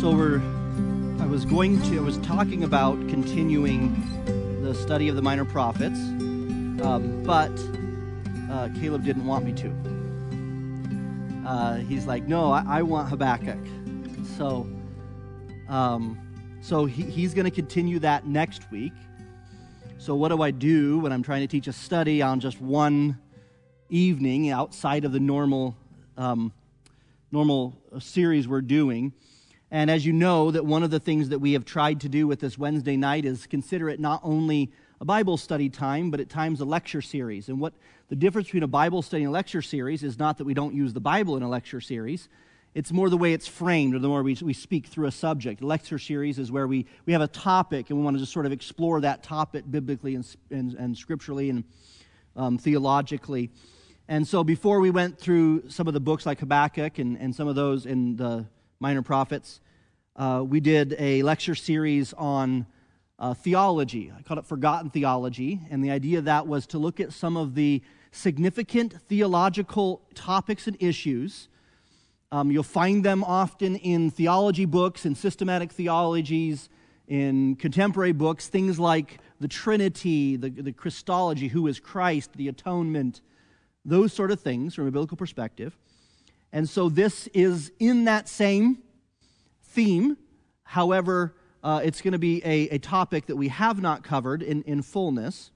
I was talking about continuing the study of the Minor Prophets, but Caleb didn't want me to. He's like, no, I want Habakkuk. So he's going to continue that next week. So what do I do when I'm trying to teach a study on just one evening outside of the normal series we're doing? And as you know, that one of the things that we have tried to do with this Wednesday night is consider it not only a Bible study time, but at times a lecture series. And what the difference between a Bible study and a lecture series is not that we don't use the Bible in a lecture series. It's more the way it's framed, or the more we speak through a subject. A lecture series is where we have a topic, and we want to just sort of explore that topic biblically and scripturally and theologically. And so before we went through some of the books like Habakkuk and some of those in the Minor Prophets, we did a lecture series on theology. I called it Forgotten Theology, and the idea of that was to look at some of the significant theological topics and issues. You'll find them often in theology books, in systematic theologies, in contemporary books, things like the Trinity, the Christology, who is Christ, the atonement, those sort of things from a biblical perspective. And so this is in that same theme. However, it's going to be a topic that we have not covered in fullness.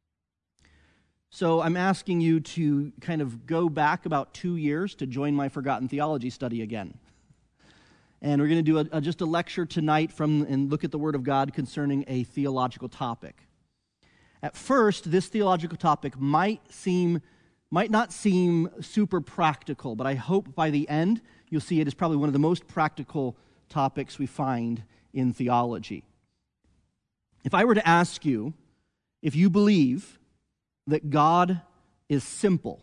So I'm asking you to kind of go back about 2 years to join my Forgotten Theology study again. And we're going to do just a lecture tonight and look at the Word of God concerning a theological topic. At first, this theological topic might not seem super practical, but I hope by the end you'll see it is probably one of the most practical topics we find in theology. If I were to ask you if you believe that God is simple,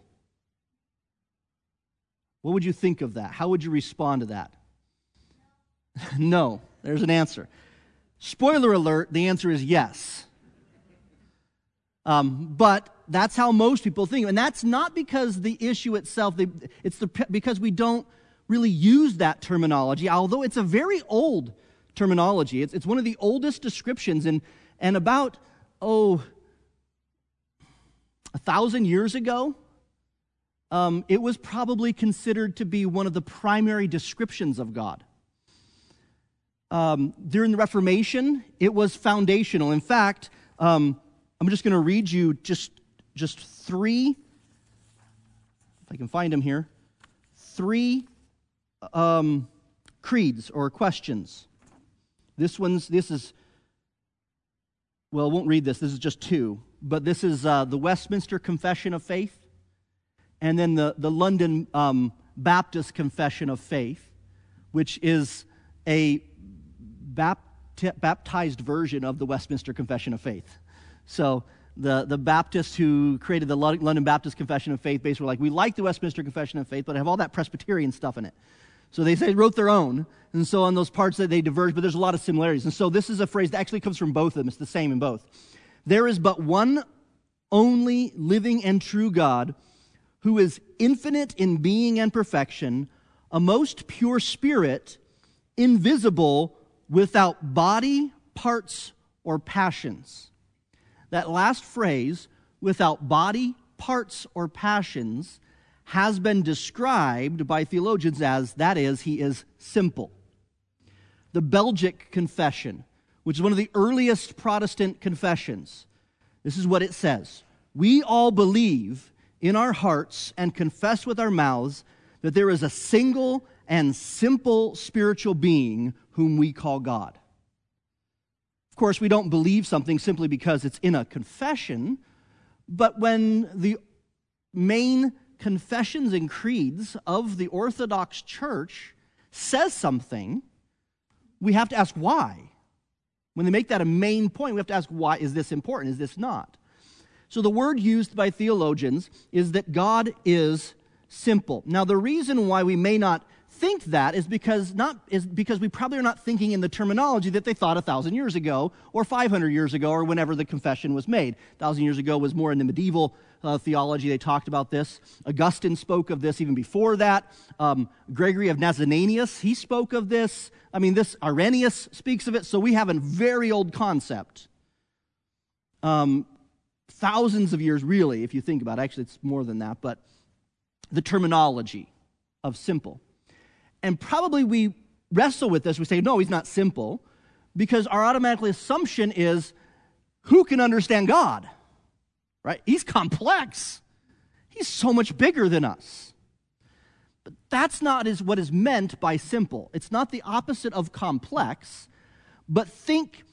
what would you think of that? How would you respond to that? No, there's an answer. Spoiler alert, the answer is yes. But that's how most people think. And that's not because the issue itself, because we don't really use that terminology, although it's a very old terminology. It's one of the oldest descriptions, and about, 1,000 years ago, it was probably considered to be one of the primary descriptions of God. During the Reformation, it was foundational. In fact, I'm just going to read you just three, if I can find them here, three creeds or questions. I won't read this. This is just two. But this is the Westminster Confession of Faith, and then the London Baptist Confession of Faith, which is a baptized version of the Westminster Confession of Faith. So the Baptists who created the London Baptist Confession of Faith basically were like, we like the Westminster Confession of Faith, but I have all that Presbyterian stuff in it. So they wrote their own, and so on those parts that they diverge, but there's a lot of similarities. And so this is a phrase that actually comes from both of them. It's the same in both. There is but one only living and true God, who is infinite in being and perfection, a most pure spirit, invisible, without body, parts, or passions. That last phrase, without body, parts, or passions, has been described by theologians as, that is, he is simple. The Belgic Confession, which is one of the earliest Protestant confessions, this is what it says. We all believe in our hearts and confess with our mouths that there is a single and simple spiritual being whom we call God. Of course, we don't believe something simply because it's in a confession, but when the main confessions and creeds of the Orthodox Church says something, we have to ask why. When they make that a main point, we have to ask why. Is this important? Is this not? So the word used by theologians is that God is simple. Now, the reason why we may not think that is because we probably are not thinking in the terminology that they thought 1,000 years ago or 500 years ago or whenever the confession was made. 1,000 years ago was more in the medieval theology, they talked about this. Augustine spoke of this even before that. Gregory of Nazianzus, he spoke of this. I mean, this Irenaeus speaks of it, so we have a very old concept. Thousands of years, really, if you think about it. Actually, it's more than that, but the terminology of simple. And probably we wrestle with this. We say, no, he's not simple, because our automatic assumption is, who can understand God? Right? He's complex. He's so much bigger than us. But that's not what is meant by simple. It's not the opposite of complex, but think,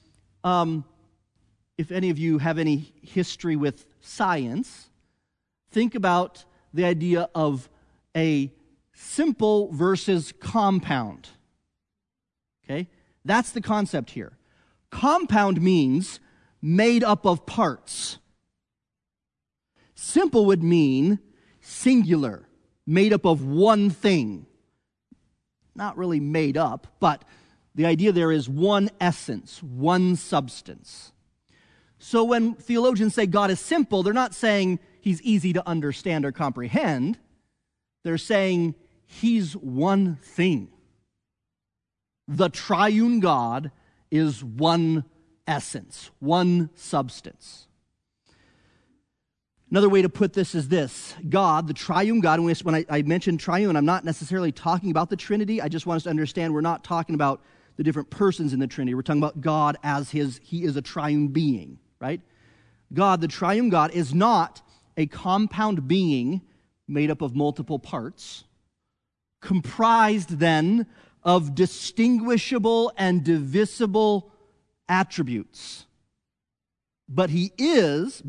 if any of you have any history with science, think about the idea of a simple versus compound. Okay? That's the concept here. Compound means made up of parts. Simple would mean singular, made up of one thing. Not really made up, but the idea there is one essence, one substance. So when theologians say God is simple, they're not saying he's easy to understand or comprehend. They're saying he's one thing. The triune God is one essence, one substance. Another way to put this is this. God, the triune God, and when I mention triune, I'm not necessarily talking about the Trinity. I just want us to understand we're not talking about the different persons in the Trinity. We're talking about God as he is a triune being, right? God, the triune God, is not a compound being made up of multiple parts, comprised then of distinguishable and divisible attributes. But his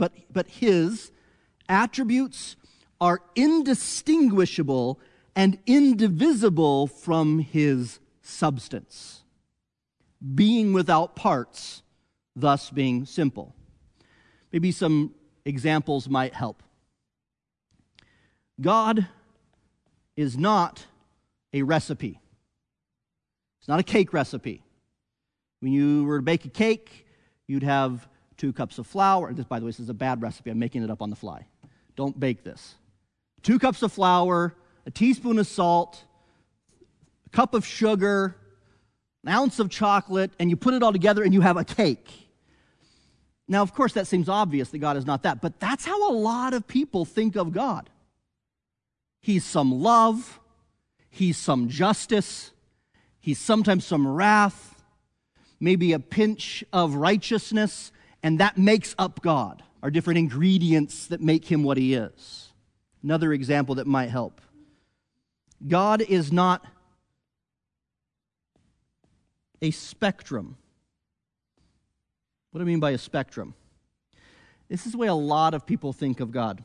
attributes are indistinguishable and indivisible from his substance, being without parts, thus being simple. Maybe some examples might help. God is not a recipe. It's not a cake recipe. When you were to bake a cake, you'd have 2 cups of flour. By the way, this is a bad recipe. I'm making it up on the fly. Don't bake this. 2 cups of flour, a teaspoon of salt, a cup of sugar, an ounce of chocolate, and you put it all together and you have a cake. Now, of course, that seems obvious that God is not that, but that's how a lot of people think of God. He's some love, he's some justice, he's sometimes some wrath, maybe a pinch of righteousness, and that makes up God, are different ingredients that make him what he is. Another example that might help. God is not a spectrum. What do I mean by a spectrum? This is the way a lot of people think of God.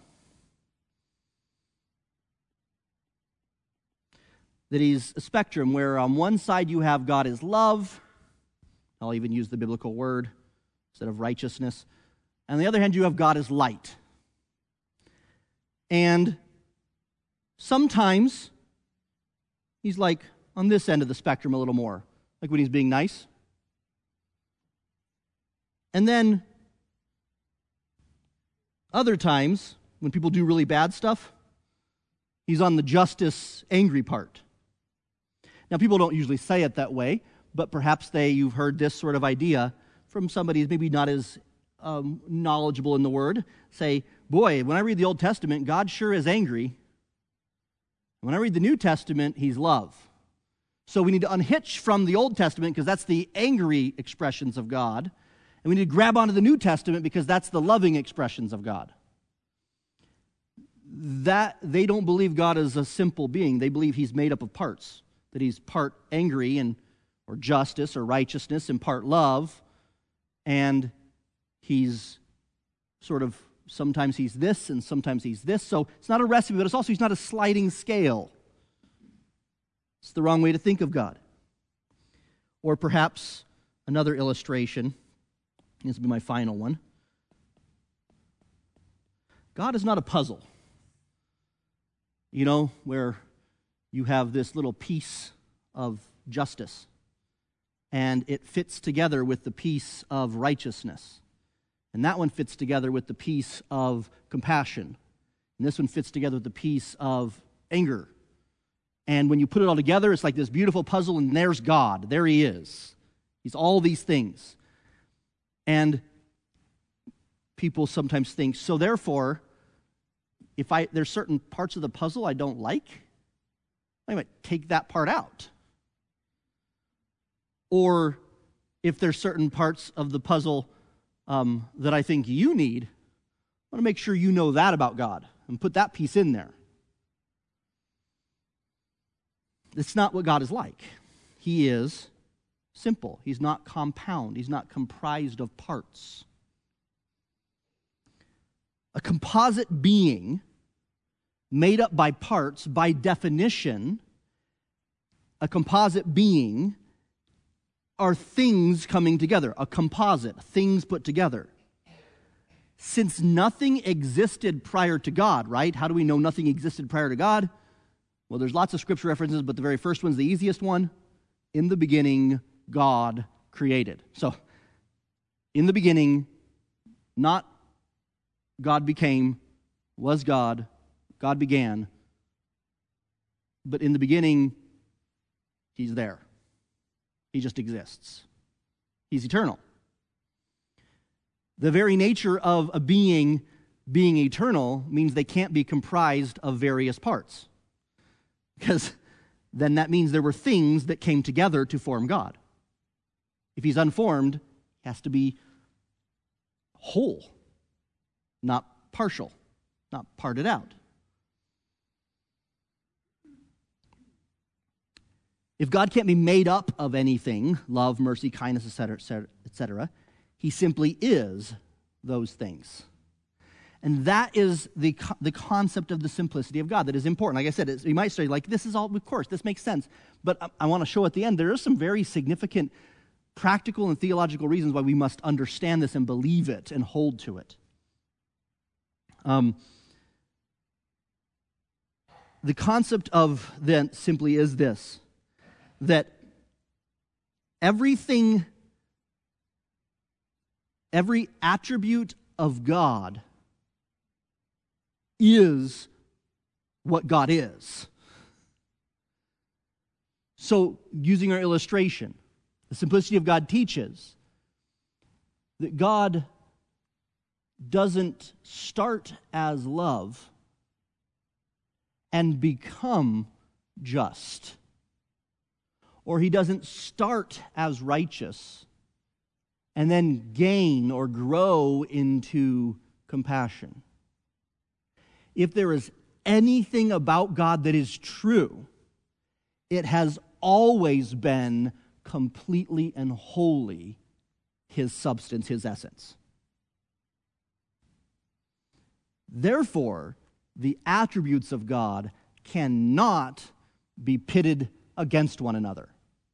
That he's a spectrum where on one side you have God as love. I'll even use the biblical word instead of righteousness. On the other hand, you have God as light. And sometimes he's like on this end of the spectrum a little more, like when he's being nice. And then other times, when people do really bad stuff, he's on the justice, angry part. Now, people don't usually say it that way, but perhaps you've heard this sort of idea from somebody who's maybe not as knowledgeable in the Word. Say, boy, when I read the Old Testament, God sure is angry. When I read the New Testament, he's love. So we need to unhitch from the Old Testament because that's the angry expressions of God. And we need to grab onto the New Testament because that's the loving expressions of God. That they don't believe God is a simple being. They believe he's made up of parts. That he's part angry or justice or righteousness and part love. And he's sort of, sometimes he's this and sometimes he's this. So it's not a recipe, but it's also, he's not a sliding scale. It's the wrong way to think of God. Or perhaps another illustration. This will be my final one. God is not a puzzle. You know, where you have this little piece of justice, and it fits together with the piece of righteousness. And that one fits together with the piece of compassion And this one fits together with the piece of anger. And when you put it all together, it's like this beautiful puzzle, and there's God. There he is. He's all these things. And people sometimes think, so therefore, if there's certain parts of the puzzle I don't like, I might take that part out. Or if there's certain parts of the puzzle that I think you need, I want to make sure you know that about God and put that piece in there. It's not what God is like. He is simple. He's not compound. He's not comprised of parts. A composite being made up by parts, by definition, a composite being are things coming together. A composite, things put together. Since nothing existed prior to God, right? How do we know nothing existed prior to God? Well, there's lots of scripture references, but the very first one's the easiest one. In the beginning, God created. So, in the beginning, not God became, was God, God began, but in the beginning, he's there. He just exists. He's eternal. The very nature of a being being eternal means they can't be comprised of various parts. Because then that means there were things that came together to form God. If he's unformed, he has to be whole, not partial, not parted out. If God can't be made up of anything, love, mercy, kindness, etc., etc., he simply is those things. And that is the concept of the simplicity of God that is important. Like I said, you might say, like, this is all, of course, this makes sense. But I want to show at the end, there are some very significant practical and theological reasons why we must understand this and believe it and hold to it. The concept of then simply is this, that everything, every attribute of God is what God is. So, using our illustration, the simplicity of God teaches that God doesn't start as love and become just. Or he doesn't start as righteous and then gain or grow into compassion. If there is anything about God that is true, it has always been completely and wholly his substance, his essence. Therefore, the attributes of God cannot be pitted against one another.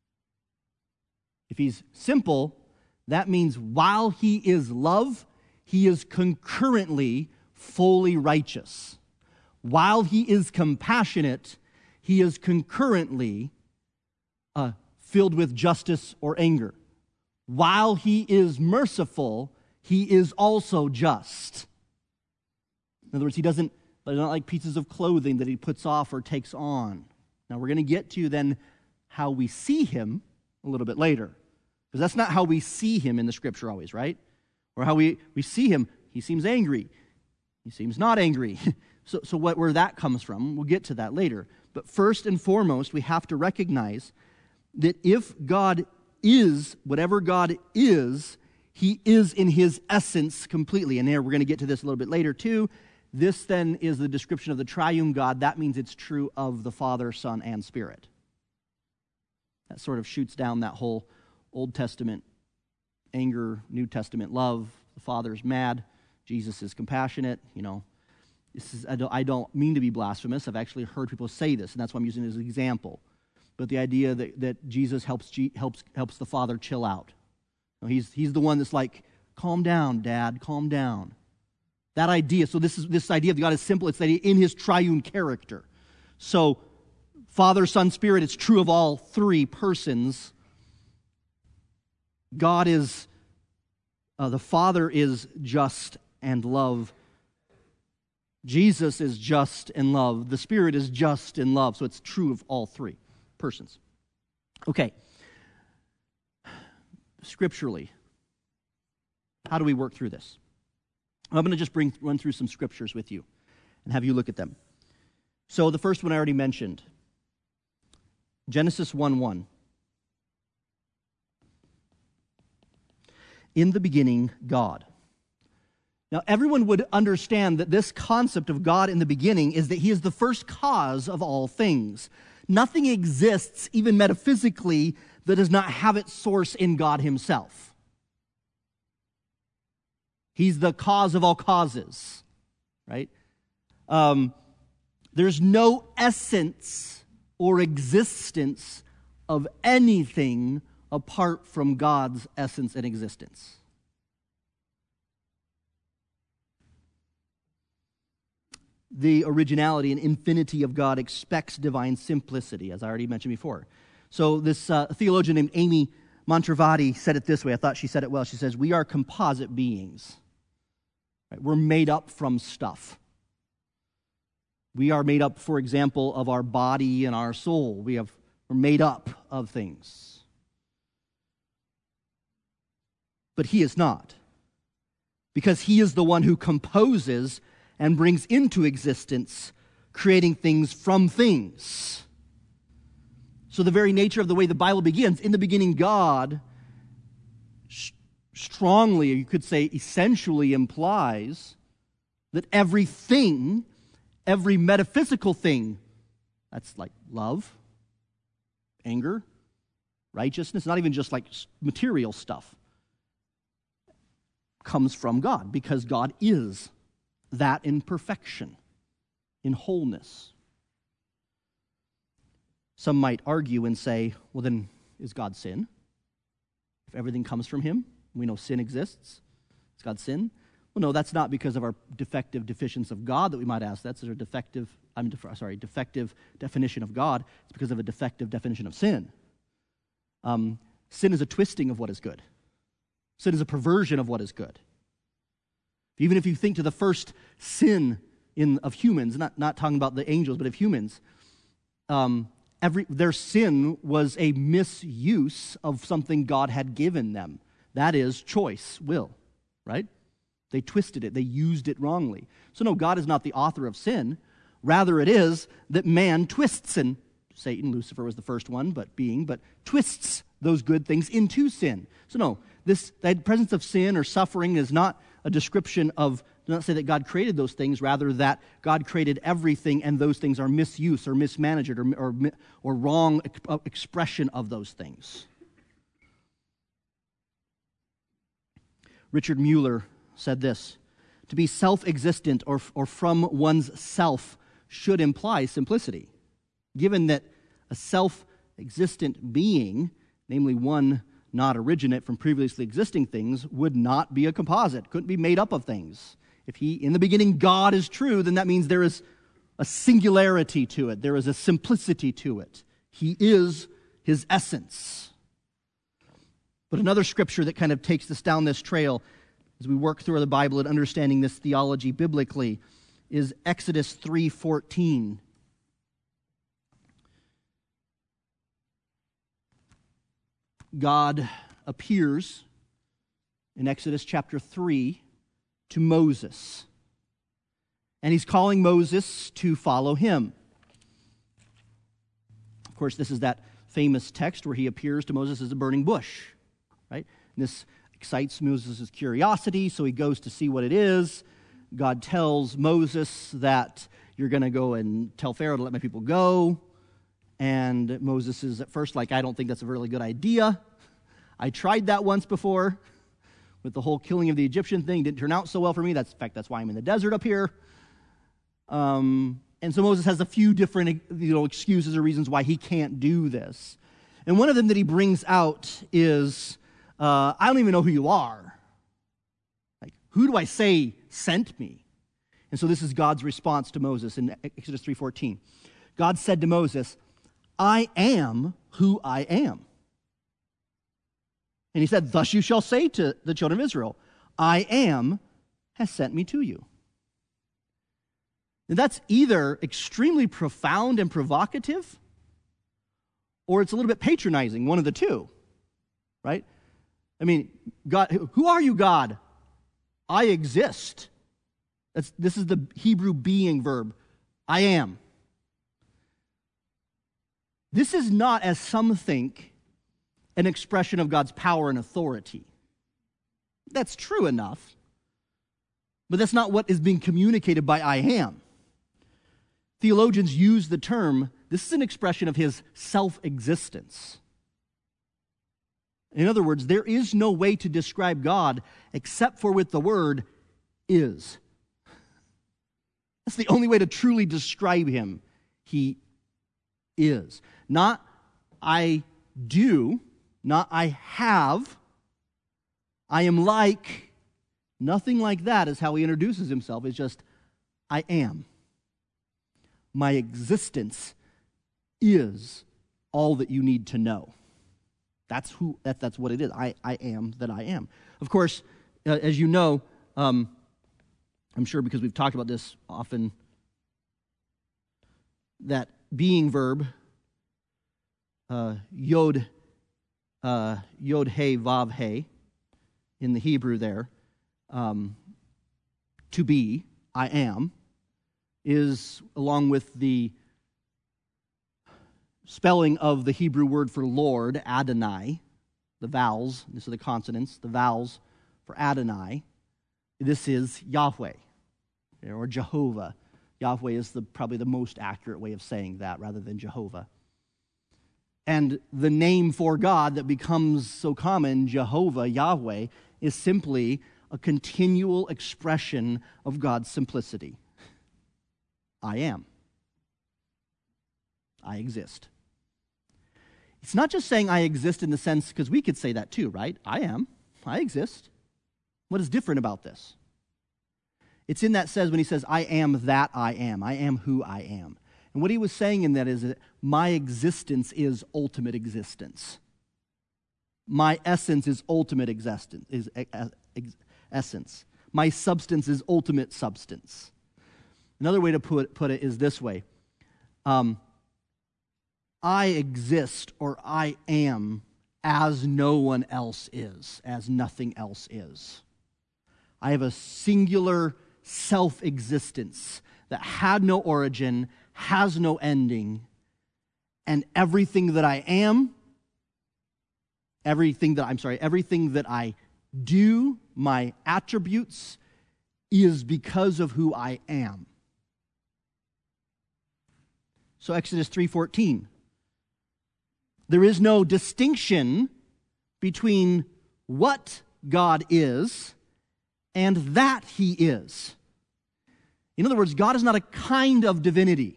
If he's simple, that means while he is love, he is concurrently fully righteous. While he is compassionate, he is concurrently filled with justice or anger. While he is merciful, he is also just. In other words, they're not like pieces of clothing that he puts off or takes on. Now, we're going to get to then how we see him a little bit later. Because that's not how we see him in the Scripture always, right? Or how we see him, he seems angry. He seems not angry. So where that comes from, we'll get to that later. But first and foremost, we have to recognize that if God is whatever God is, he is in his essence completely. And there, we're going to get to this a little bit later too. This then is the description of the triune God. That means it's true of the Father, Son, and Spirit. That sort of shoots down that whole Old Testament anger, New Testament love. The Father's mad. Jesus is compassionate. I don't mean to be blasphemous. I've actually heard people say this, and that's why I'm using it as an example. But the idea that Jesus helps the Father chill out. He's the one that's like, calm down, Dad, calm down. That idea. So this idea of God is simple. It's that in his triune character. So Father, Son, Spirit, it's true of all three persons. God is, the Father is just and love. Jesus is just in love. The Spirit is just in love. So it's true of all three persons. Okay. Scripturally, how do we work through this? I'm going to just run through some scriptures with you and have you look at them. So the first one I already mentioned, Genesis 1:1. In the beginning, God. Now, everyone would understand that this concept of God in the beginning is that He is the first cause of all things. Nothing exists, even metaphysically, that does not have its source in God Himself. He's the cause of all causes, right? There's no essence or existence of anything apart from God's essence and existence. The originality and infinity of God expects divine simplicity, as I already mentioned before. So this theologian named Amy Montravati said it this way. I thought she said it well. She says, we are composite beings. Right? We're made up from stuff. We are made up, for example, of our body and our soul. We're made up of things. But He is not. Because He is the one who composes and brings into existence, creating things from things. So the very nature of the way the Bible begins, in the beginning God, strongly, you could say essentially implies that everything, every metaphysical thing, that's like love, anger, righteousness, not even just like material stuff, comes from God, because God is that in perfection, in wholeness. Some might argue and say, well then, is God sin? If everything comes from Him, we know sin exists. Is God sin? Well, no, that's not because of our defective deficiency of God that we might ask. That's a defective definition of God. It's because of a defective definition of sin. Sin is a twisting of what is good. Sin is a perversion of what is good. Even if you think to the first sin of humans, not talking about the angels, but of humans, their sin was a misuse of something God had given them. That is choice, will, right? They twisted it. They used it wrongly. So no, God is not the author of sin. Rather it is that man twists, and Satan, Lucifer was the first one, but twists those good things into sin. So no, the presence of sin or suffering is not a description of, do not say that God created those things, rather that God created everything and those things are misuse or mismanaged or wrong expression of those things. Richard Mueller said this, to be self-existent or from one's self should imply simplicity, given that a self-existent being, namely one not originate from previously existing things, would not be a composite, couldn't be made up of things. If in the beginning God is true, then that means there is a singularity to it. There is a simplicity to it. He is His essence. But another scripture that kind of takes us down this trail as we work through the Bible and understanding this theology biblically is Exodus 3:14. God appears in Exodus chapter 3 to Moses. And He's calling Moses to follow Him. Of course, this is that famous text where He appears to Moses as a burning bush, right? And this excites Moses' curiosity, so he goes to see what it is. God tells Moses that you're going to go and tell Pharaoh to let my people go. And Moses is at first like, I don't think that's a really good idea. I tried that once before with the whole killing of the Egyptian thing. Didn't turn out so well for me. In fact, that's why I'm in the desert up here. And so Moses has a few different excuses or reasons why he can't do this. And one of them that he brings out is, I don't even know who you are. Like, who do I say sent me? And so this is God's response to Moses in Exodus 3:14. God said to Moses, I am who I am. And He said, thus you shall say to the children of Israel, I am has sent me to you. And that's either extremely profound and provocative, or it's a little bit patronizing, one of the two, right? I mean, God, who are you, God? I exist. This is the Hebrew being verb. I am. This is not, as some think, an expression of God's power and authority. That's true enough, but that's not what is being communicated by I am. Theologians use the term, this is an expression of his self-existence. In other words, there is no way to describe God except for with the word is. That's the only way to truly describe him. He is. Not I do, not I have, I am like. Nothing like that is how he introduces himself. It's just, I am. My existence is all that you need to know. That's what it is. I am that I am. Of course, as you know, I'm sure because we've talked about this often, that being verb, yod he vav he, in the Hebrew there, to be, I am, is along with the spelling of the Hebrew word for Lord, Adonai, the vowels, these are the consonants, the vowels for Adonai, this is Yahweh, or Jehovah. Yahweh is probably the most accurate way of saying that rather than Jehovah. And the name for God that becomes so common, Jehovah, Yahweh, is simply a continual expression of God's simplicity. I am. I exist. It's not just saying I exist in the sense, because we could say that too, right? I am. I exist. What is different about this? It's in that says when he says, I am that I am. I am who I am. And what he was saying in that is that my existence is ultimate existence. My essence is ultimate existence, essence. My substance is ultimate substance. Another way to put it is this way. I exist, or I am, as no one else is, as nothing else is. I have a singular self-existence that had no origin, has no ending, and everything that I am, everything that I do, my attributes, is because of who I am. So Exodus 3:14. There is no distinction between what God is and that he is. In other words, God is not a kind of divinity.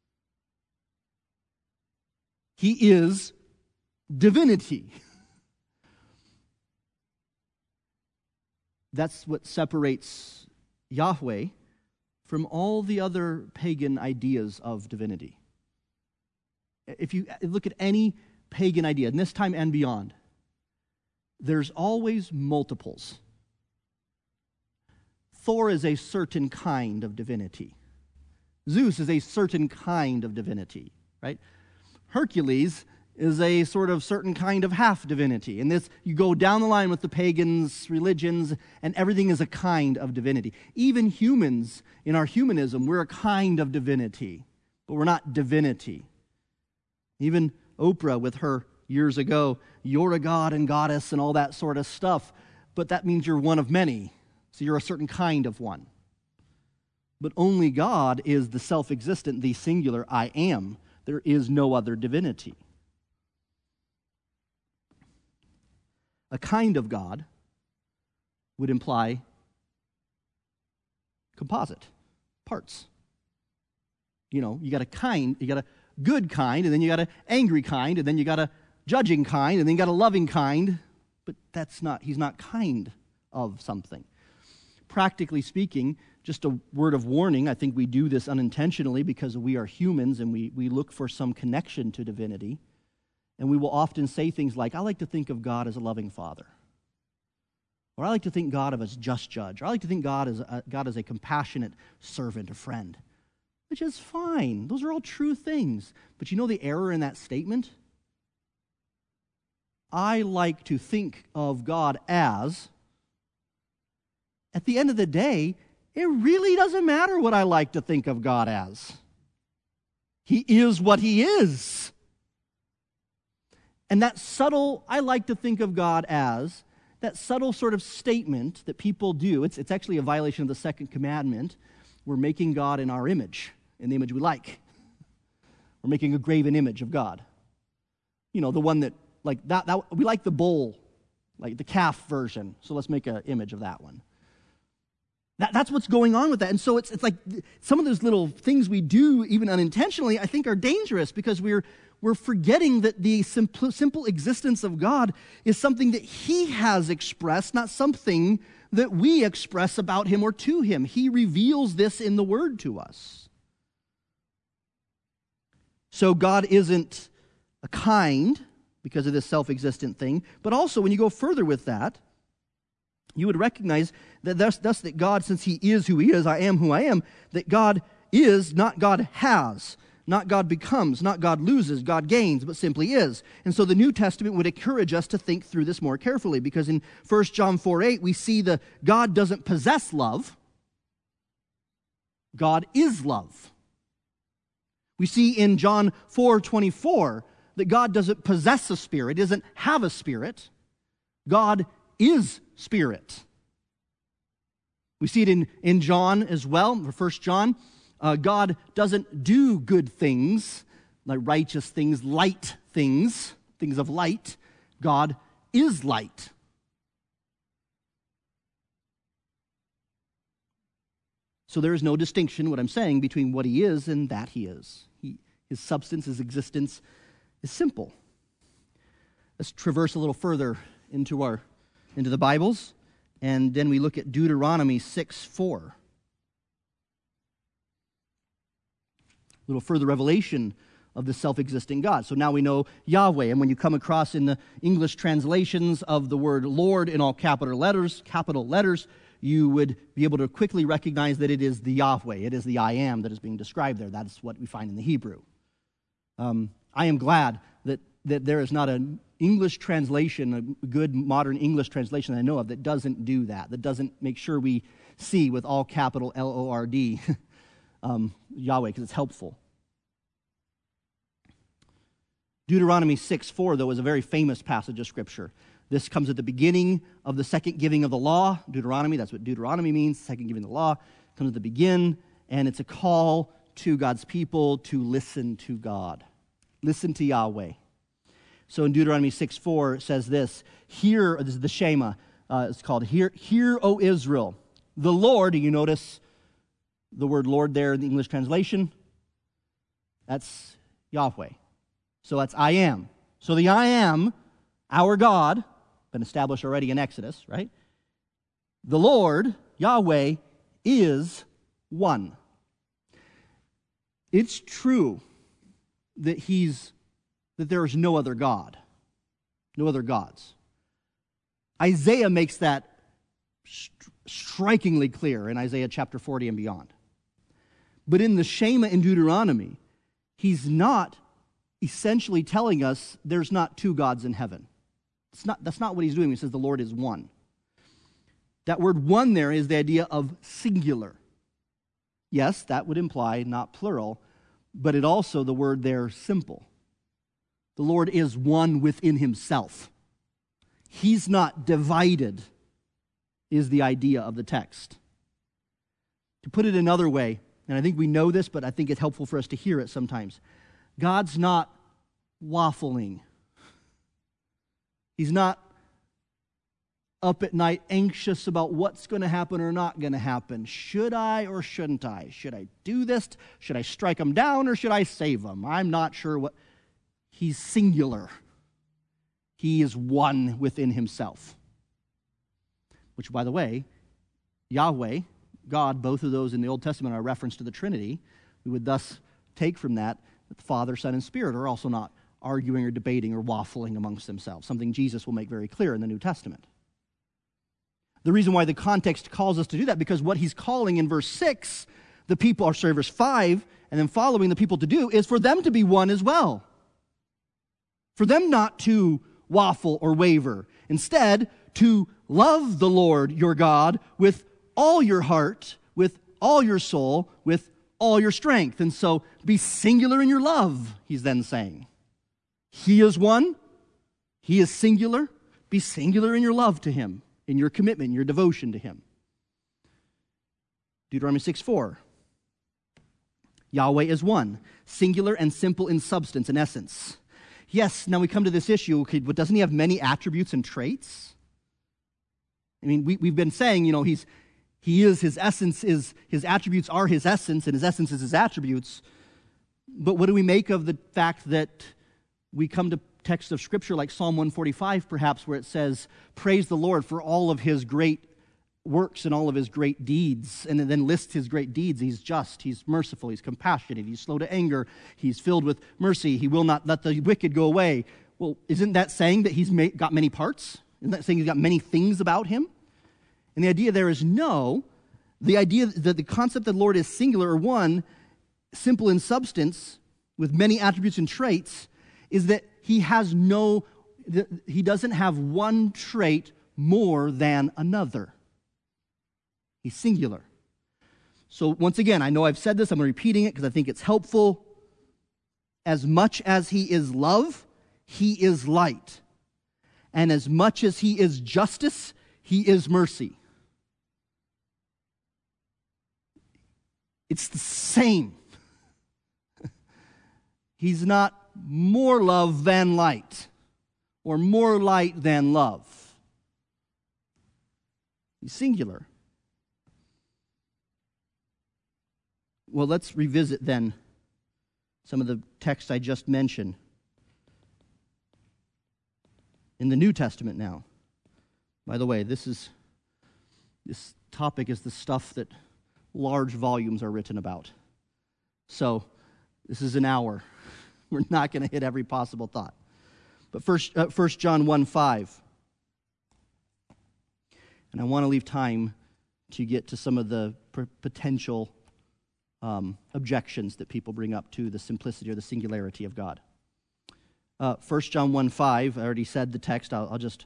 He is divinity. That's what separates Yahweh from all the other pagan ideas of divinity. If you look at any pagan idea, in this time and beyond, there's always multiples. Thor is a certain kind of divinity. Zeus is a certain kind of divinity, right? Hercules is a sort of certain kind of half divinity. And this, you go down the line with the pagans' religions, and everything is a kind of divinity. Even humans, in our humanism, we're a kind of divinity, but we're not divinity. Even Oprah with her years ago, you're a god and goddess and all that sort of stuff, but that means you're one of many, so you're a certain kind of one. But only God is the self-existent, the singular I am. There is no other divinity. A kind of God would imply composite, parts. You know, you got a good kind, and then you got an angry kind, and then you got a judging kind, and then you got a loving kind, but he's not kind of something. Practically speaking, just a word of warning, I think we do this unintentionally because we are humans and we look for some connection to divinity, and we will often say things like, I like to think of God as a loving father, or I like to think God of as just judge, or I like to think God as a compassionate servant, a friend. which is fine. Those are all true things. But you know the error in that statement? I like to think of God as, at the end of the day, it really doesn't matter what I like to think of God as. He is what He is. And that subtle, I like to think of God as, that subtle sort of statement that people do, it's actually a violation of the second commandment. We're making God in our image, in the image we like. We're making a graven image of God. You know, the one that, like that we like the bull, like the calf version, so let's make an image of that one. That's what's going on with that. And so it's like some of those little things we do, even unintentionally, I think are dangerous because we're forgetting that the simple existence of God is something that He has expressed, not something that we express about Him or to Him. He reveals this in the Word to us. So God isn't a kind because of this self-existent thing, but also when you go further with that, you would recognize that thus that God, since He is who He is, I am who I am, that God is, not God has, not God becomes, not God loses, God gains, but simply is. And so the New Testament would encourage us to think through this more carefully, because in 1 John 4:8 we see that God doesn't possess love. God is love. We see in John 4:24 that God doesn't possess a spirit, doesn't have a spirit. God is spirit. We see it in John as well, 1 John. God doesn't do good things, like righteous things, light things, things of light. God is light. So there is no distinction, what I'm saying, between what He is and that He is. His substance, His existence is simple. Let's traverse a little further into the Bibles, and then we look at Deuteronomy 6:4. A little further revelation of the self-existing God. So now we know Yahweh, and when you come across in the English translations of the word Lord in all capital letters, you would be able to quickly recognize that it is the Yahweh, it is the I am that is being described there. That's what we find in the Hebrew. I am glad that there is not an English translation, a good modern English translation that I know of, that doesn't do that doesn't make sure we see with all capital L-O-R-D Yahweh, because it's helpful. Deuteronomy 6:4, though, is a very famous passage of Scripture. This comes at the beginning of the second giving of the law. Deuteronomy, that's what Deuteronomy means, second giving of the law. It comes at the begin, and it's a call to God's people to listen to God. Listen to Yahweh. So in Deuteronomy 6:4, it says this, Hear, this is the Shema, it's called, Hear, O Israel, the Lord. Do you notice the word Lord there in the English translation? That's Yahweh. So that's I am. So the I am, our God, been established already in Exodus, right? The Lord, Yahweh, is one. It's true that there is no other God, no other gods. Isaiah makes that strikingly clear in Isaiah chapter 40 and beyond. But in the Shema in Deuteronomy, he's not essentially telling us there's not two gods in heaven. That's not what he's doing. He says the Lord is one. That word one there is the idea of singular. Yes, that would imply not plural, but it also, the word there, simple. The Lord is one within Himself. He's not divided, is the idea of the text. To put it another way, and I think we know this, but I think it's helpful for us to hear it sometimes. God's not waffling. He's not up at night anxious about what's going to happen or not going to happen. Should I or shouldn't I? Should I do this? Should I strike them down or should I save them? I'm not sure what. He's singular. He is one within Himself. Which, by the way, Yahweh, God, both of those in the Old Testament are a reference to the Trinity. We would thus take from that the Father, Son, and Spirit are also not arguing or debating or waffling amongst themselves, something Jesus will make very clear in the New Testament. The reason why the context calls us to do that, because what He's calling in verse 6, verse 5 and then following the people to do is for them to be one as well. For them not to waffle or waver. Instead, to love the Lord your God with all your heart, with all your soul, with all your strength. And so be singular in your love, he's then saying. He is one. He is singular. Be singular in your love to him, in your commitment, in your devotion to him. Deuteronomy 6:4. Yahweh is one, singular and simple in substance and essence. Yes, now we come to this issue, okay, but doesn't he have many attributes and traits? I mean, we've been saying, his essence is, his attributes are his essence, and his essence is his attributes. But what do we make of the fact that we come to texts of Scripture like Psalm 145, perhaps, where it says, praise the Lord for all of his great works and all of his great deeds, and then lists his great deeds. He's just, he's merciful, he's compassionate, he's slow to anger, he's filled with mercy, he will not let the wicked go away. Well, isn't that saying that he's got many parts? Isn't that saying he's got many things about him? And the idea there is no. The idea that the concept that the Lord is singular or one, simple in substance, with many attributes and traits, is that he doesn't have one trait more than another. He's singular. So once again, I know I've said this, I'm repeating it because I think it's helpful. As much as he is love, he is light. And as much as he is justice, he is mercy. It's the same. He's not more love than light, or more light than love. He's singular. Well, let's revisit then some of the texts I just mentioned in the New Testament now. By the way, this topic is the stuff that large volumes are written about. So this is an hour. We're not going to hit every possible thought. But 1 John 1:5. And I want to leave time to get to some of the potential objections that people bring up to the simplicity or the singularity of God. 1 John 1:5, I already said the text. I'll just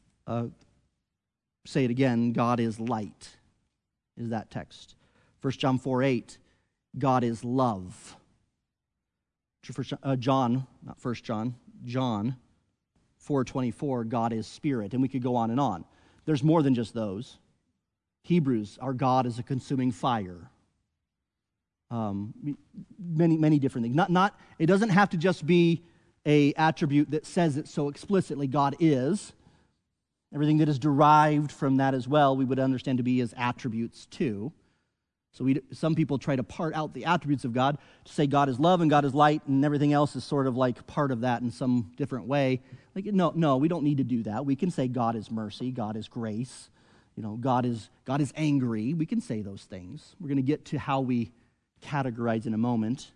say it again. God is light, is that text. 1 John 4:8, God is love. John 4:24, God is spirit. And we could go on and on. There's more than just those. Hebrews, our God is a consuming fire. Many different things. It doesn't have to just be an attribute that says it so explicitly. God is. Everything that is derived from that as well, we would understand to be his attributes too. So some people try to part out the attributes of God to say God is love and God is light and everything else is sort of like part of that in some different way. Like, no, we don't need to do that. We can say God is mercy, God is grace, God is angry. We can say those things. We're going to get to how we categorize in a moment.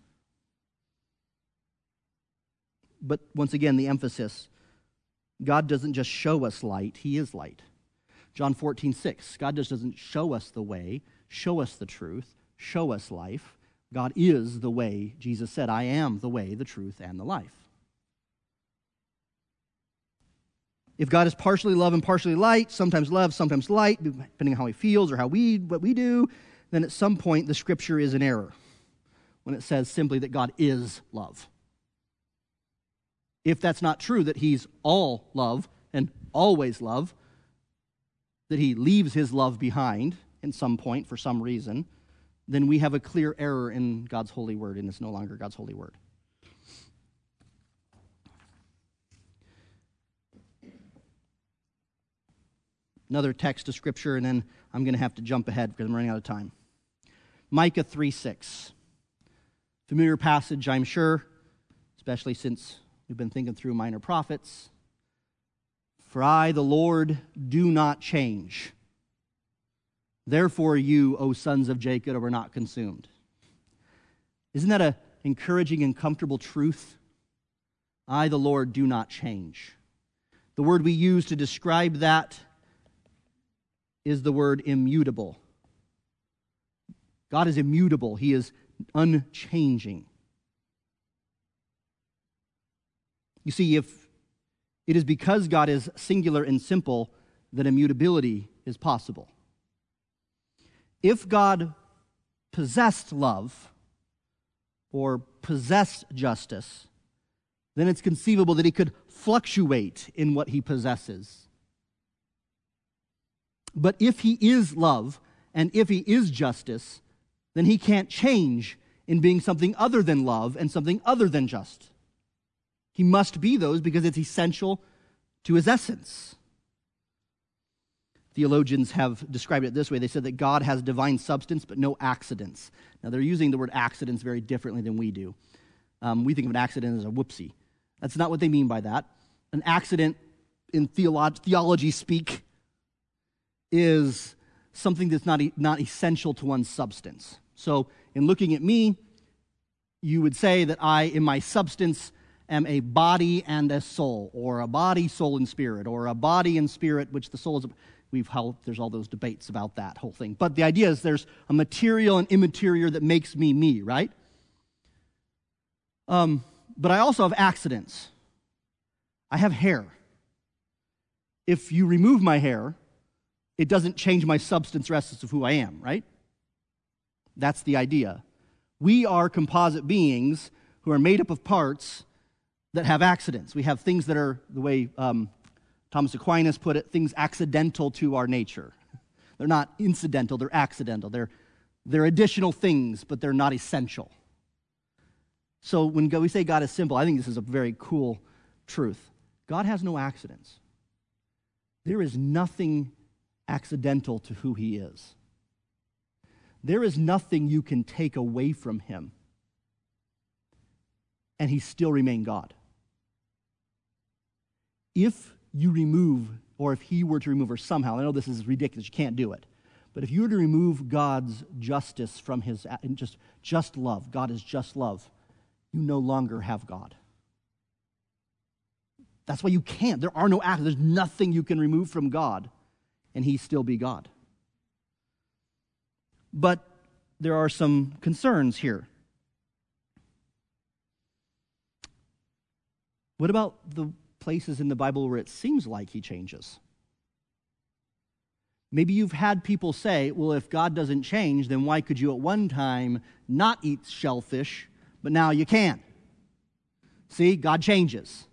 But once again, the emphasis, God doesn't just show us light, he is light. John 14:6, God just doesn't show us the way, show us the truth, show us life. God is the way. Jesus said, I am the way, the truth, and the life. If God is partially love and partially light, sometimes love, sometimes light, depending on how he feels or what we do, then at some point the Scripture is in error when it says simply that God is love. If that's not true, that he's all love and always love, that he leaves his love behind at some point for some reason, then we have a clear error in God's holy word, and it's no longer God's holy word. Another text of Scripture, and then I'm going to have to jump ahead because I'm running out of time. Micah 3:6. Familiar passage, I'm sure, especially since we've been thinking through minor prophets. For I, the Lord, do not change. Therefore you, O sons of Jacob, are not consumed. Isn't that an encouraging and comfortable truth? I, the Lord, do not change. The word we use to describe that is the word immutable. God is immutable. He is unchanging. You see, if it is because God is singular and simple that immutability is possible. If God possessed love or possessed justice, then it's conceivable that he could fluctuate in what he possesses. But if he is love and if he is justice, then he can't change in being something other than love and something other than just. He must be those because it's essential to his essence. Theologians have described it this way. They said that God has divine substance but no accidents. Now, they're using the word accidents very differently than we do. We think of an accident as a whoopsie. That's not what they mean by that. An accident in theology speak is something that's not essential to one's substance. So, in looking at me, you would say that I, in my substance, am a body and a soul, or a body, soul, and spirit, or a body and spirit, which the soul is. There's all those debates about that whole thing. But the idea is there's a material and immaterial that makes me me, right? But I also have accidents. I have hair. If you remove my hair, it doesn't change my substance or essence of who I am, right? That's the idea. We are composite beings who are made up of parts that have accidents. We have things that are, the way Thomas Aquinas put it, things accidental to our nature. They're not incidental, they're accidental. They're additional things, but they're not essential. So when we say God is simple, I think this is a very cool truth. God has no accidents. There is nothing accidental to who he is. There is nothing you can take away from him, and he still remain God. If you remove, or if he were to remove, or somehow, I know this is ridiculous, you can't do it, but if you were to remove God's justice from his, just love, God is just love, you no longer have God. That's why you can't. There are no acts. There's nothing you can remove from God, and he still be God. But there are some concerns here. What about the places in the Bible where it seems like he changes? Maybe you've had people say, well, if God doesn't change, then why could you at one time not eat shellfish, but now you can? See, God changes.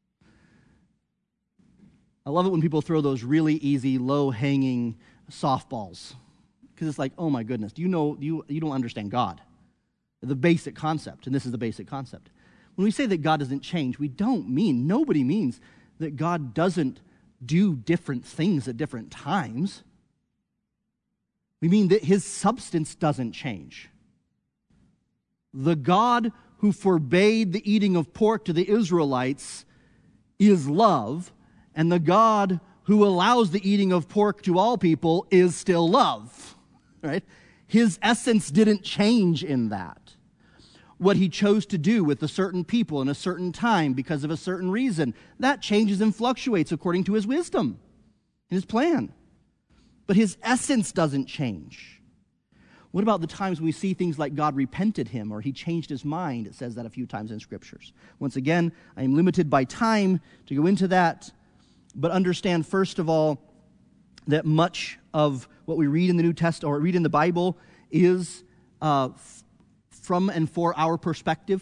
I love it when people throw those really easy, low-hanging softballs. Because it's like, oh my goodness, you don't understand God. The basic concept, and this is the basic concept. When we say that God doesn't change, nobody means that God doesn't do different things at different times. We mean that his substance doesn't change. The God who forbade the eating of pork to the Israelites is love, and the God who allows the eating of pork to all people is still love. Right? His essence didn't change in that. What he chose to do with a certain people in a certain time because of a certain reason, that changes and fluctuates according to his wisdom, his plan. But his essence doesn't change. What about the times when we see things like God repented him or he changed his mind? It says that a few times in Scriptures. Once again, I am limited by time to go into that, but understand first of all that much of what we read in the New Testament or read in the Bible is from and for our perspective.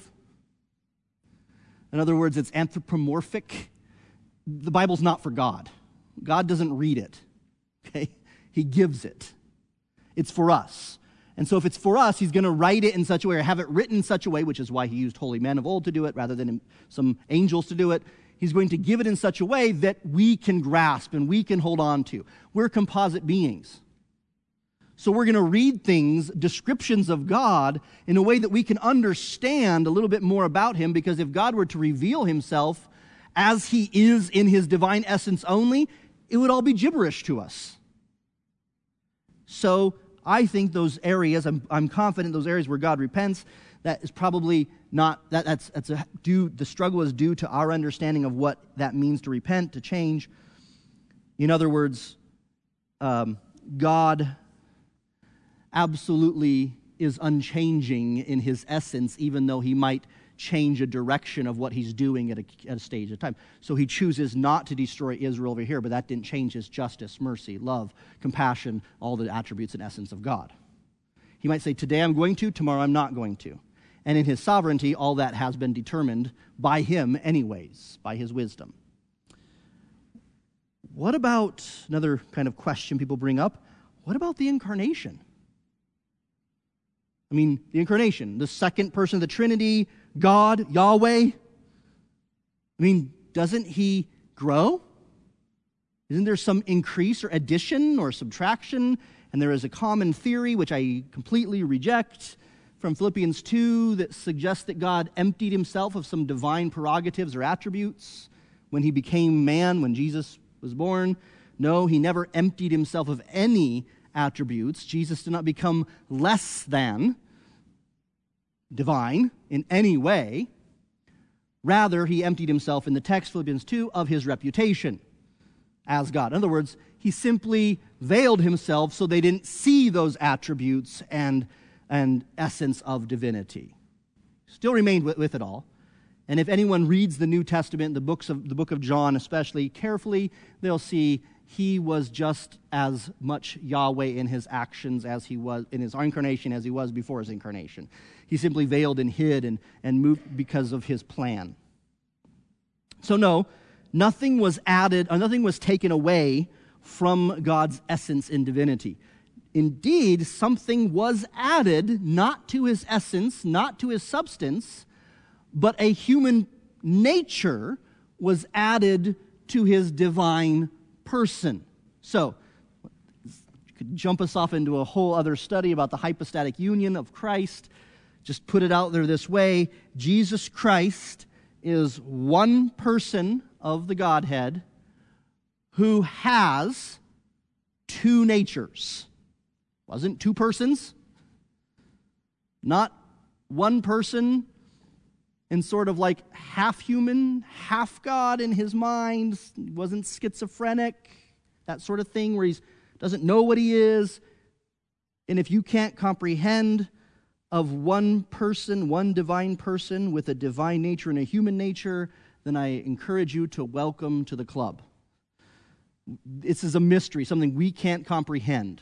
In other words, it's anthropomorphic. The Bible's not for God. God doesn't read it. Okay? He gives it. It's for us. And so if it's for us, he's going to write it in such a way or have it written in such a way, which is why he used holy men of old to do it rather than some angels to do it. He's going to give it in such a way that we can grasp and we can hold on to. We're composite beings. So we're going to read things, descriptions of God, in a way that we can understand a little bit more about him, because if God were to reveal himself as he is in his divine essence only, it would all be gibberish to us. So I think those areas, I'm confident those areas where God repents, that is probably not, the struggle is due to our understanding of what that means to repent, to change. In other words, God absolutely is unchanging in his essence, even though he might change a direction of what he's doing at a stage of time. So he chooses not to destroy Israel over here, but that didn't change his justice, mercy, love, compassion, all the attributes and essence of God. He might say, today I'm going to, tomorrow I'm not going to. And in his sovereignty, all that has been determined by him anyways, by his wisdom. What about, another kind of question people bring up, what about the incarnation? I mean, the incarnation, the second person of the Trinity, God, Yahweh. I mean, doesn't he grow? Isn't there some increase or addition or subtraction? And there is a common theory, which I completely reject, from Philippians 2 that suggests that God emptied himself of some divine prerogatives or attributes when he became man, when Jesus was born. No, he never emptied himself of any attributes. Jesus did not become less than divine in any way. Rather, he emptied himself, in the text, Philippians 2, of his reputation as God. In other words, he simply veiled himself so they didn't see those attributes and essence of divinity. Still remained with it all. And if anyone reads the New Testament, the book of John especially, carefully, they'll see he was just as much Yahweh in his actions as he was in his incarnation as he was before his incarnation. He simply veiled and hid and moved because of his plan. So no, nothing was added, or nothing was taken away from God's essence in divinity. Indeed, something was added, not to his essence, not to his substance, but a human nature was added to his divine person. So, you could jump us off into a whole other study about the hypostatic union of Christ. Just put it out there this way. Jesus Christ is one person of the Godhead who has two natures. Wasn't two persons. Not one person and sort of like half human, half God in his mind. He wasn't schizophrenic, that sort of thing where he doesn't know what he is. And if you can't comprehend of one person, one divine person with a divine nature and a human nature, then I encourage you to welcome to the club. This is a mystery, something we can't comprehend.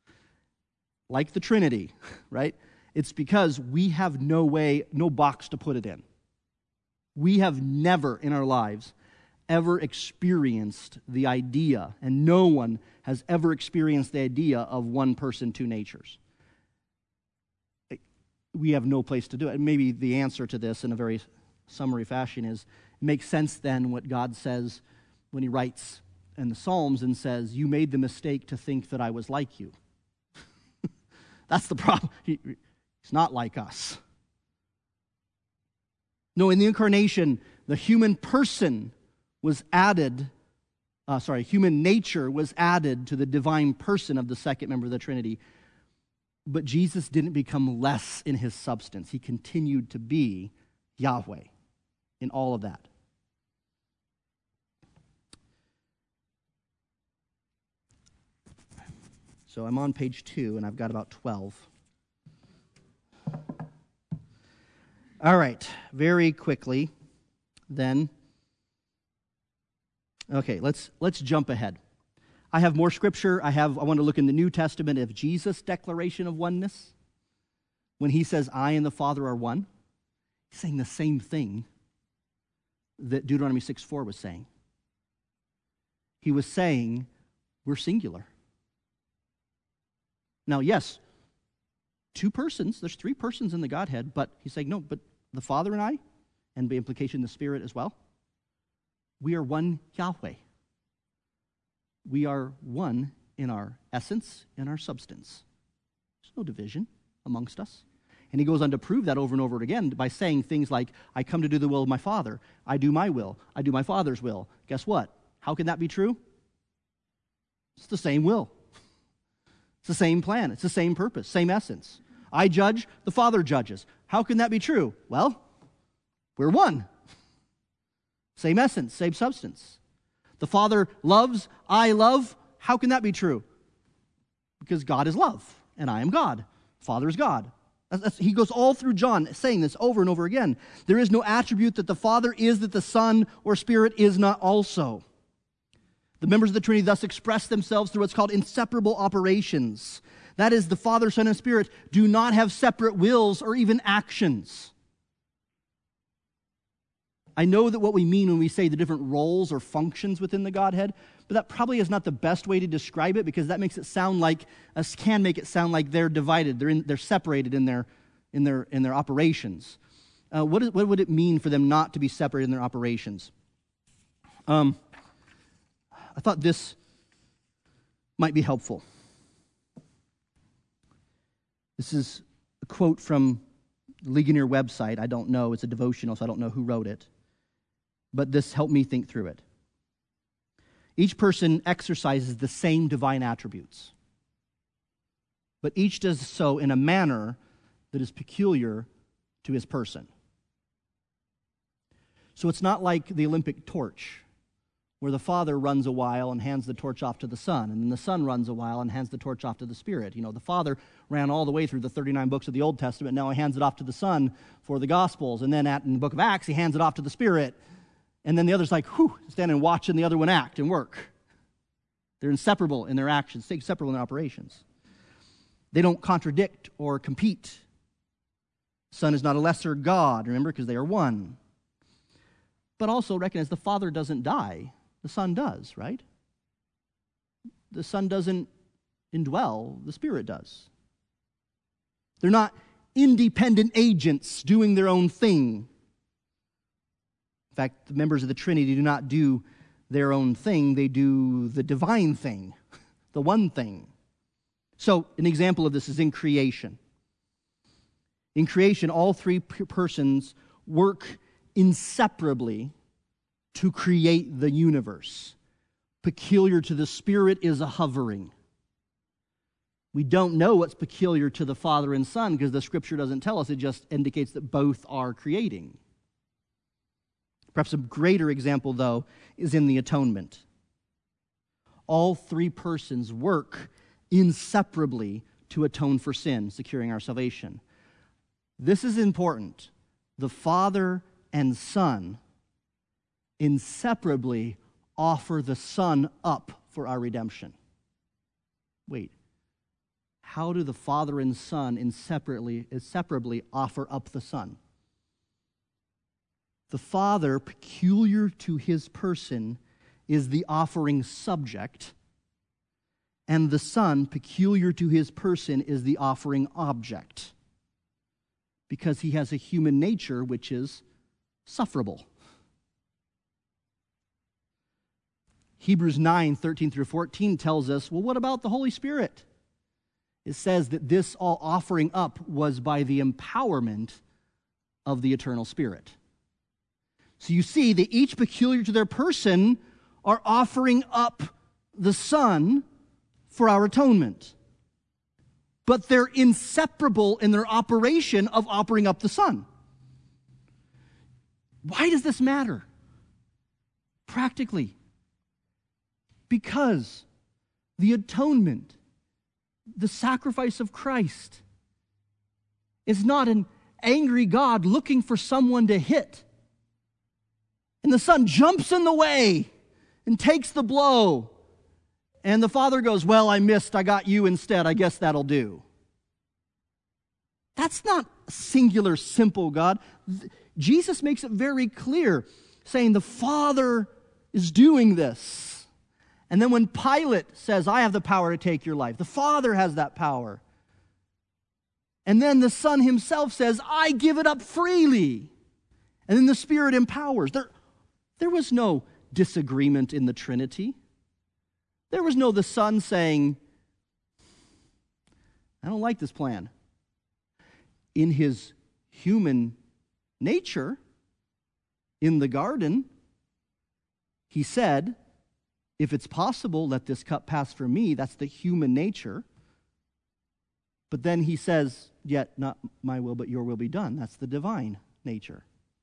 Like the Trinity, right? It's because we have no way, no box to put it in. We have never in our lives ever experienced the idea, and no one has ever experienced the idea of one person, two natures. We have no place to do it. Maybe the answer to this in a very summary fashion is, it makes sense then what God says when he writes in the Psalms and says, you made the mistake to think that I was like you. That's the problem. He's not like us. No, in the incarnation, the human person was added, human nature was added to the divine person of the second member of the Trinity. But Jesus didn't become less in his substance. He continued to be Yahweh in all of that. So I'm on page 2, and I've got about 12. All right, very quickly, then. Okay, let's jump ahead. I have more scripture. I want to look in the New Testament of Jesus' declaration of oneness. When he says, I and the Father are one, he's saying the same thing that Deuteronomy 6:4 was saying. He was saying, we're singular. Now, yes, two persons, there's three persons in the Godhead, but he's saying, no, but the Father and I, and by implication the Spirit as well, we are one Yahweh. We are one in our essence and our substance. There's no division amongst us. And he goes on to prove that over and over again by saying things like, I come to do the will of my Father. I do my will. I do my Father's will. Guess what? How can that be true? It's the same will. It's the same plan. It's the same purpose, same essence. I judge, the Father judges. How can that be true? Well, we're one. Same essence, same substance. The Father loves, I love. How can that be true? Because God is love, and I am God. Father is God. He goes all through John saying this over and over again. There is no attribute that the Father is that the Son or Spirit is not also. The members of the Trinity thus express themselves through what's called inseparable operations. That is, the Father, Son, and Spirit do not have separate wills or even actions. I know that what we mean when we say the different roles or functions within the Godhead, but that probably is not the best way to describe it, because that makes it sound like, can make it sound like they're divided, they're separated in their operations. What would it mean for them not to be separated in their operations? I thought this might be helpful. This is a quote from the Ligonier website. I don't know. It's a devotional, so I don't know who wrote it. But this helped me think through it. Each person exercises the same divine attributes, but each does so in a manner that is peculiar to his person. So it's not like the Olympic torch, where the Father runs a while and hands the torch off to the Son, and then the Son runs a while and hands the torch off to the Spirit. The Father ran all the way through the 39 books of the Old Testament. Now he hands it off to the Son for the Gospels, and then in the book of Acts, he hands it off to the Spirit. And then the other's like, standing watching the other one act and work. They're inseparable in their actions, inseparable in their operations. They don't contradict or compete. Son is not a lesser God, remember, because they are one. But also recognize the Father doesn't die. The Son does, right? The Son doesn't indwell, the Spirit does. They're not independent agents doing their own thing. In fact, the members of the Trinity do not do their own thing. They do the divine thing, the one thing. So, an example of this is in creation. In creation, all three persons work inseparably to create the universe. Peculiar to the Spirit is a hovering. We don't know what's peculiar to the Father and Son because the Scripture doesn't tell us. It just indicates that both are creating. Perhaps a greater example, though, is in the atonement. All three persons work inseparably to atone for sin, securing our salvation. This is important. The Father and Son inseparably offer the Son up for our redemption. Wait, how do the Father and Son inseparably offer up the Son? The Father, peculiar to his person, is the offering subject, and the Son, peculiar to his person, is the offering object, because he has a human nature which is sufferable. Hebrews 9:13 through 14 tells us, well, what about the Holy Spirit? It says that this all offering up was by the empowerment of the eternal Spirit. So you see that each peculiar to their person are offering up the Son for our atonement. But they're inseparable in their operation of offering up the Son. Why does this matter? Practically. Because the atonement, the sacrifice of Christ, is not an angry God looking for someone to hit. And the Son jumps in the way and takes the blow. And the Father goes, well, I missed. I got you instead. I guess that'll do. That's not a singular, simple God. Jesus makes it very clear, saying the Father is doing this. And then when Pilate says, I have the power to take your life, the Father has that power. And then the Son himself says, I give it up freely. And then the Spirit empowers. There was no disagreement in the Trinity. There was no the Son saying, I don't like this plan. In his human nature, in the garden, he said, if it's possible, let this cup pass from me. That's the human nature. But then he says, yet not my will, but your will be done. That's the divine nature.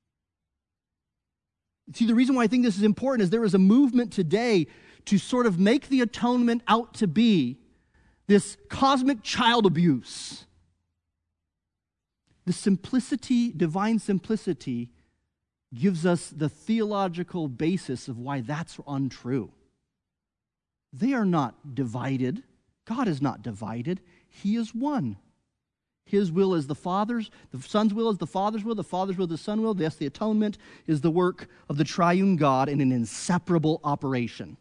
See, the reason why I think this is important is there is a movement today to sort of make the atonement out to be this cosmic child abuse. The simplicity, divine simplicity, gives us the theological basis of why that's untrue. They are not divided. God is not divided. He is one. His will is the Father's, the Son's will is the Father's will is the Son's will. Yes, the atonement is the work of the triune God in an inseparable operation.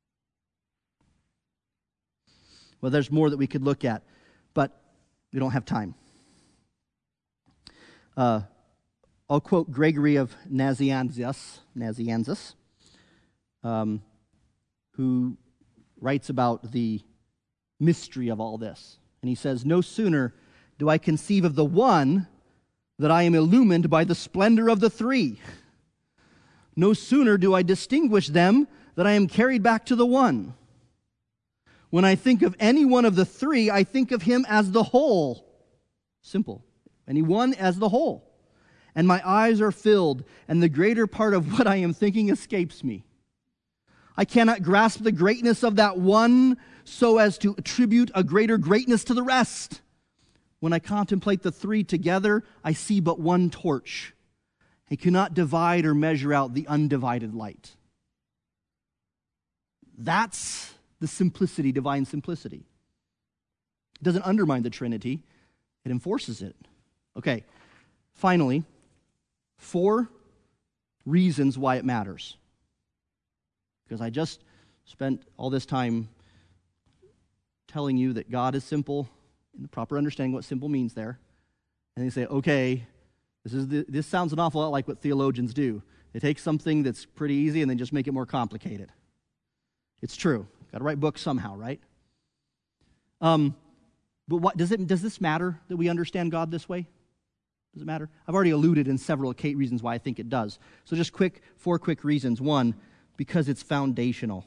Well, there's more that we could look at, but we don't have time. I'll quote Gregory of Nazianzus, who writes about the mystery of all this. And he says, "No sooner do I conceive of the one that I am illumined by the splendor of the three. No sooner do I distinguish them that I am carried back to the one. When I think of any one of the three, I think of him as the whole." Simple. Any one as the whole. "And my eyes are filled, and the greater part of what I am thinking escapes me. I cannot grasp the greatness of that one so as to attribute a greater greatness to the rest. When I contemplate the three together, I see but one torch. I cannot divide or measure out the undivided light." That's the simplicity, divine simplicity. It doesn't undermine the Trinity, it enforces it. Okay, finally, 4 reasons why it matters. Because I just spent all this time telling you that God is simple, in the proper understanding what simple means there. And they say, okay, this sounds an awful lot like what theologians do. They take something that's pretty easy and then just make it more complicated. It's true. Got to write books somehow, right? But what does this matter that we understand God this way? Does it matter? I've already alluded in several reasons why I think it does. So just 4 quick reasons. 1, because it's foundational.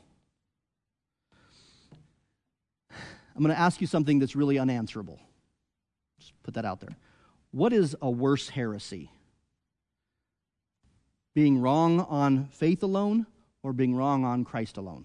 I'm going to ask you something that's really unanswerable. Just put that out there. What is a worse heresy? Being wrong on faith alone or being wrong on Christ alone?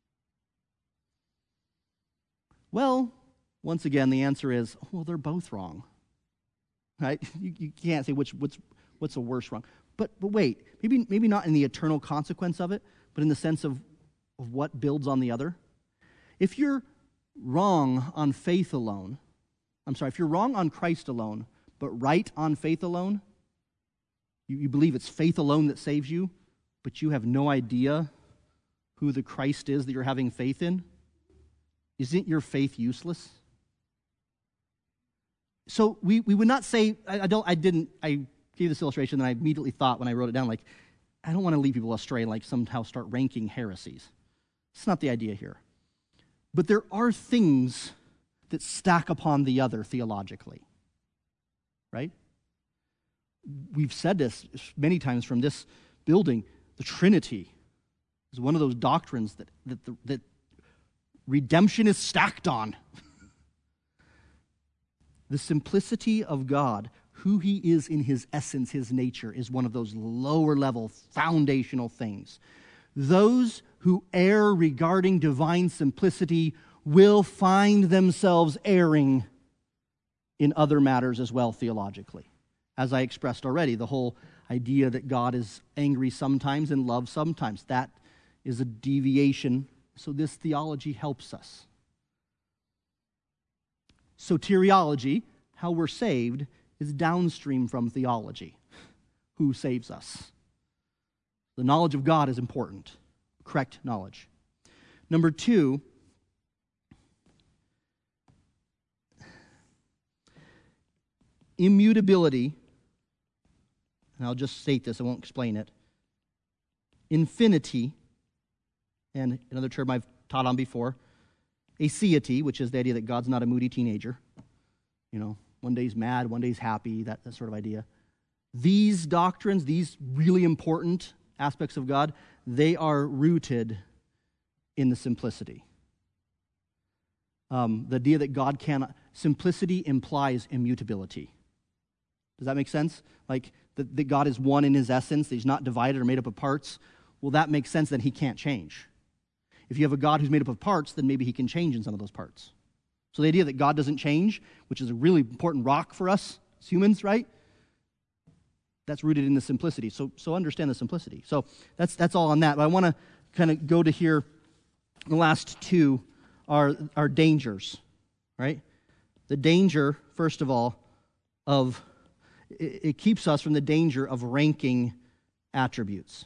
Well, once again, the answer is, well, they're both wrong. Right? You can't say what's a worse wrong. But wait, maybe not in the eternal consequence of it, but in the sense of what builds on the other. If you're wrong on faith alone, if you're wrong on Christ alone, but right on faith alone, you believe it's faith alone that saves you, but you have no idea who the Christ is that you're having faith in, isn't your faith useless? So we would not say, I gave this illustration and I immediately thought when I wrote it down, I don't want to lead people astray and somehow start ranking heresies. It's not the idea here. But there are things that stack upon the other theologically, right? We've said this many times from this building. The Trinity is one of those doctrines that redemption is stacked on. The simplicity of God, who he is in his essence, his nature, is one of those lower level foundational things. Those who err regarding divine simplicity will find themselves erring in other matters as well theologically. As I expressed already, the whole idea that God is angry sometimes and loves sometimes, that is a deviation. So this theology helps us. Soteriology, how we're saved, is downstream from theology. Who saves us? The knowledge of God is important. Correct knowledge. Number 2, immutability. And I'll just state this, I won't explain it. Infinity, and another term I've taught on before, aseity, which is the idea that God's not a moody teenager. One day's mad, one day's happy, that sort of idea. These doctrines, these really important aspects of God, they are rooted in the simplicity. The idea that God cannot, simplicity implies immutability. Does that make sense? That God is one in his essence, that he's not divided or made up of parts. Well, that makes sense that he can't change. If you have a God who's made up of parts, then maybe he can change in some of those parts. So the idea that God doesn't change, which is a really important rock for us as humans, right? that's rooted in the simplicity. So understand the simplicity. So that's all on that. But I want to kind of go to here. The last two are dangers, right? The danger, first of all, of it keeps us from the danger of ranking attributes.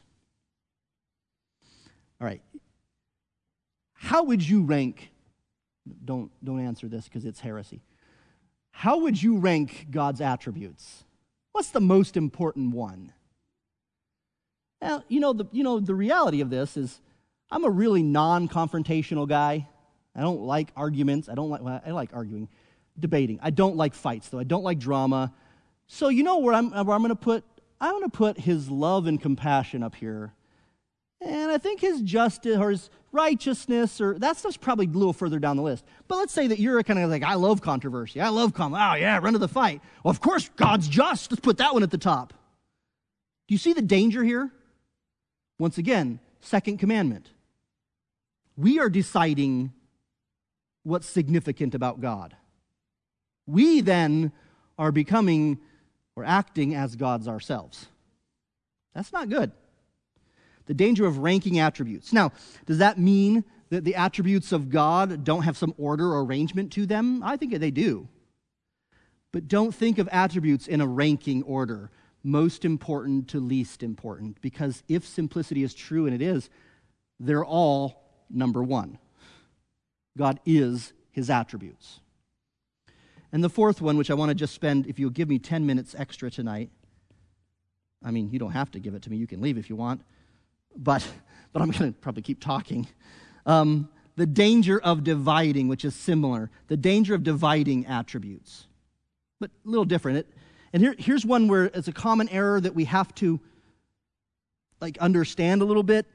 All right. How would you rank? Don't answer this because it's heresy. How would you rank God's attributes? What's the most important one? Well, the reality of this is I'm a really non-confrontational guy. I don't like arguments. I like arguing, debating. I don't like fights, though. I don't like drama. So you know where I'm going to put? I'm going to put his love and compassion up here. And I think his justice or his righteousness, or that stuff's probably a little further down the list. But let's say that you're kind of like, I love controversy. I love oh yeah, run to the fight. Well, of course, God's just. Let's put that one at the top. Do you see the danger here? Once again, second commandment. We are deciding what's significant about God. We then are becoming or acting as gods ourselves. That's not good. The danger of ranking attributes. Now, does that mean that the attributes of God don't have some order or arrangement to them? I think they do. But don't think of attributes in a ranking order, most important to least important, because if simplicity is true, and it is, they're all number one. God is his attributes. And the fourth one, which I want to just spend, if you'll give me 10 minutes extra tonight, I mean, you don't have to give it to me. You can leave if you want. But I'm going to probably keep talking. The danger of dividing, which is similar. The danger of dividing attributes. But a little different. Here's one where it's a common error that we have to understand a little bit.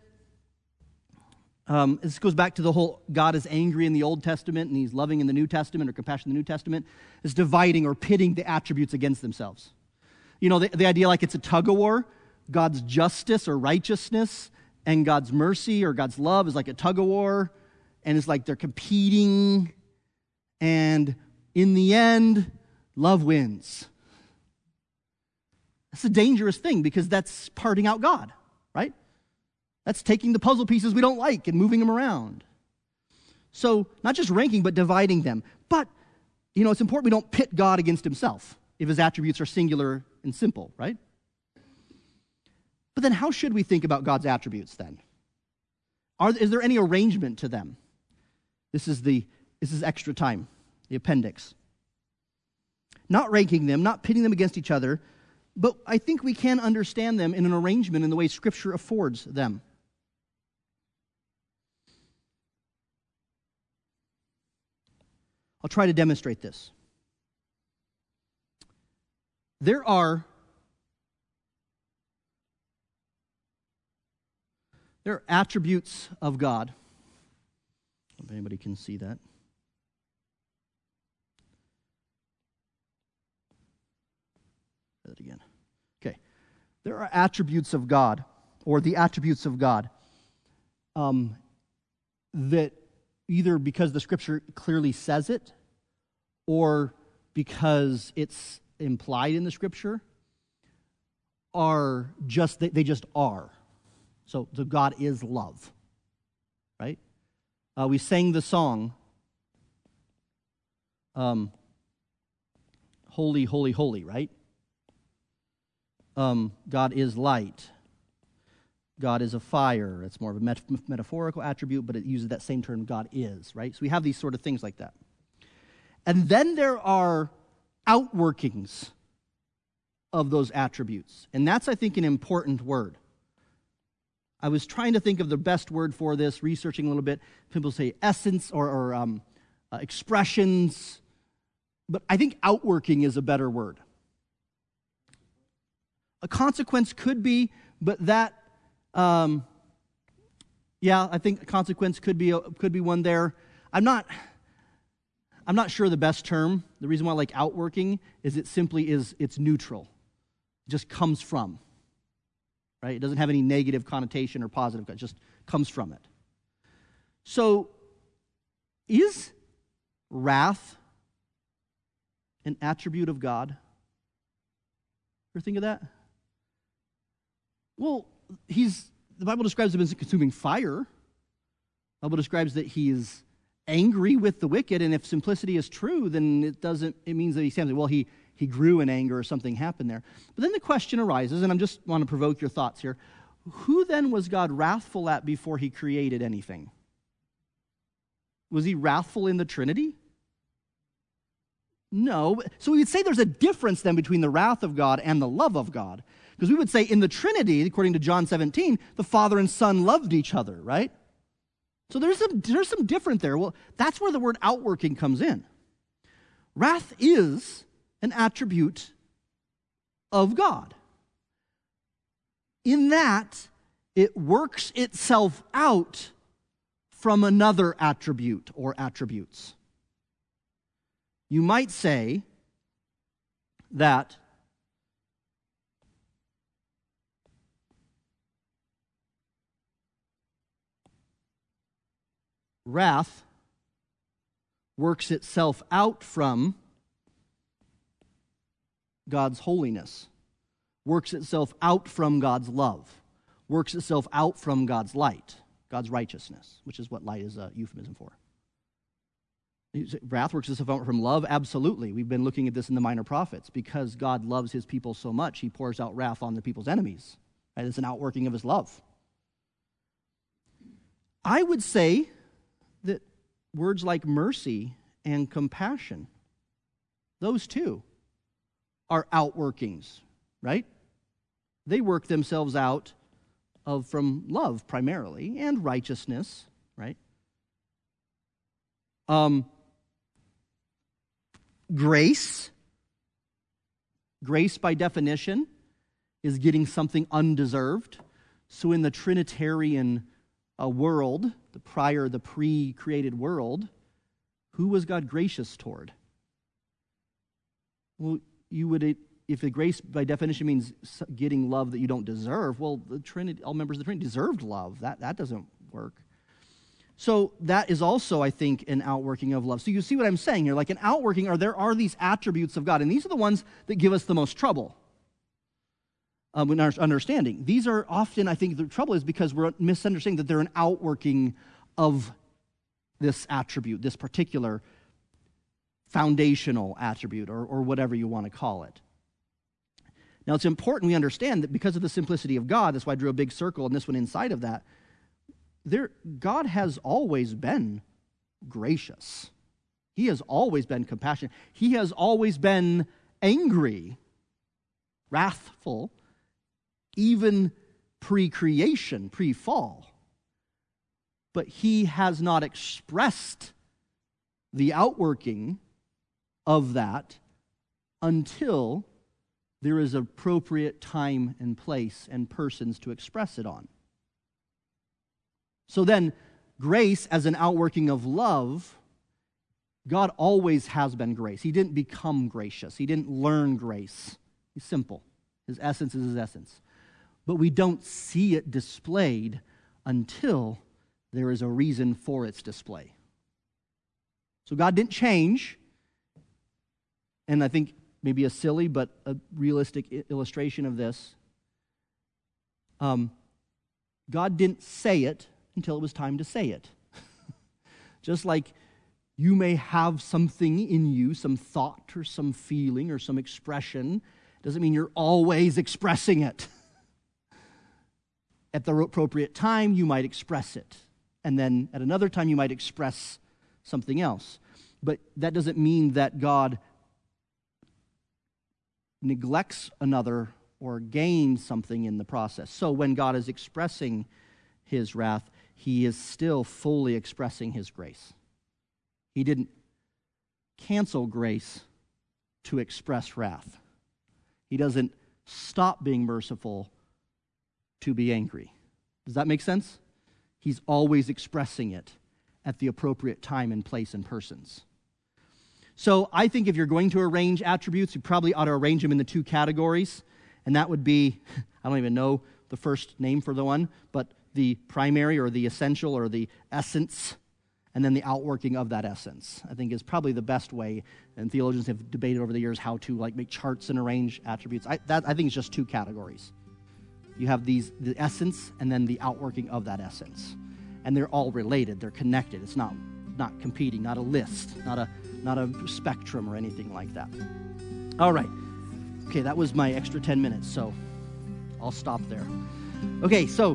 This goes back to the whole God is angry in the Old Testament and he's loving in the New Testament, or compassion in the New Testament. It's dividing or pitting the attributes against themselves. You know, the idea like it's a tug-of-war. God's justice or righteousness and God's mercy or God's love is like a tug-of-war, and it's like they're competing, and in the end, love wins. That's a dangerous thing because that's parting out God, right? That's taking the puzzle pieces we don't like and moving them around. So not just ranking, but dividing them. But, it's important we don't pit God against himself if his attributes are singular and simple, right? But then how should we think about God's attributes then? Is there any arrangement to them? This is extra time, the appendix. Not ranking them, not pitting them against each other, but I think we can understand them in an arrangement in the way Scripture affords them. I'll try to demonstrate this. There are attributes of God. If anybody can see that. Say that again. Okay. There are attributes of God, or the attributes of God, that either because the Scripture clearly says it, or because it's implied in the Scripture, are just, they just are. So God is love, right? We sang the song, Holy, Holy, Holy, right? God is light. God is a fire. It's more of a metaphorical attribute, but it uses that same term, God is, right? So we have these sort of things like that. And then there are outworkings of those attributes. And that's, I think, an important word. I was trying to think of the best word for this, researching a little bit. People say essence or expressions, but I think outworking is a better word. A consequence could be, but that, I think a consequence could be one there. I'm not sure the best term. The reason why I like outworking is it's neutral. It just comes from. Right? It doesn't have any negative connotation or positive. It just comes from it. So, is wrath an attribute of God? Ever think of that? Well, the Bible describes him as a consuming fire. The Bible describes that he is angry with the wicked, and if simplicity is true, then it means that he stands, well, he grew in anger or something happened there. But then the question arises, and I just want to provoke your thoughts here. Who then was God wrathful at before he created anything? Was he wrathful in the Trinity? No. So we would say there's a difference then between the wrath of God and the love of God. Because we would say in the Trinity, according to John 17, the Father and Son loved each other, right? So there's some different there. Well, that's where the word outworking comes in. Wrath is an attribute of God, in that it works itself out from another attribute or attributes. You might say that wrath works itself out from God's holiness, works itself out from God's love, works itself out from God's light, God's righteousness, which is what light is a euphemism for. Wrath works itself out from love? Absolutely. We've been looking at this in the Minor Prophets. Because God loves his people so much, he pours out wrath on the people's enemies. Right? It's an outworking of his love. I would say that words like mercy and compassion, those two are outworkings, right? They work themselves out from love primarily and righteousness, right? Grace by definition is getting something undeserved. So in the Trinitarian world, the pre-created world, who was God gracious toward? Well, if the grace by definition means getting love that you don't deserve, well, the Trinity, all members of the Trinity deserved love. That doesn't work. So that is also, I think, an outworking of love. So you see what I'm saying here? Like an outworking, there are these attributes of God, and these are the ones that give us the most trouble in our understanding. These are often, I think, the trouble is because we're misunderstanding that they're an outworking of this attribute, this particular foundational attribute, or whatever you want to call it. Now, it's important we understand that because of the simplicity of God, that's why I drew a big circle and this one inside of that, God has always been gracious. He has always been compassionate. He has always been angry, wrathful, even pre-creation, pre-fall. But he has not expressed the outworking of that until there is appropriate time and place and persons to express it on. So then, grace as an outworking of love, God always has been grace. He didn't become gracious. He didn't learn grace. He's simple. His essence is his essence. But we don't see it displayed until there is a reason for its display. So God didn't change. And I think maybe a silly but a realistic illustration of this. God didn't say it until it was time to say it. Just like you may have something in you, some thought or some feeling or some expression, doesn't mean you're always expressing it. At the appropriate time, you might express it. And then at another time, you might express something else. But that doesn't mean that God neglects another or gains something in the process. So when God is expressing his wrath, he is still fully expressing his grace. He didn't cancel grace to express wrath. He doesn't stop being merciful to be angry. Does that make sense? He's always expressing it at the appropriate time and place and persons. So I think if you're going to arrange attributes, you probably ought to arrange them in the two categories. And that would be, I don't even know the first name for the one, but the primary or the essential or the essence, and then the outworking of that essence, I think is probably the best way. And theologians have debated over the years how to make charts and arrange attributes. I think it's just two categories. you have the essence and then the outworking of that essence. And they're all related. They're connected. It's not competing, not a list, not a spectrum or anything like that. All right. Okay, that was my extra 10 minutes, so I'll stop there. Okay, so